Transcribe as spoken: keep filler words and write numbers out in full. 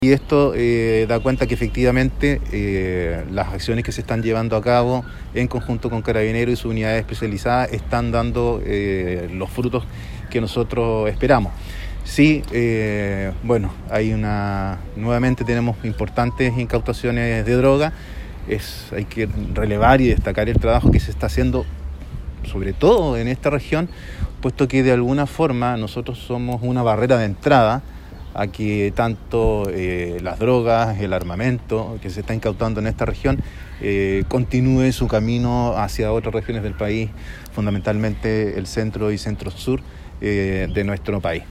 Y esto eh, da cuenta que efectivamente eh, las acciones que se están llevando a cabo en conjunto con Carabineros y sus unidades especializadas están dando eh, los frutos que nosotros esperamos. Sí, eh, bueno, hay una, nuevamente tenemos importantes incautaciones de droga. Es, hay que relevar y destacar el trabajo que se está haciendo, sobre todo en esta región, puesto que de alguna forma nosotros somos una barrera de entrada a que tanto eh, las drogas, el armamento que se está incautando en esta región eh, continúe su camino hacia otras regiones del país, fundamentalmente el centro y centro-sur eh, de nuestro país.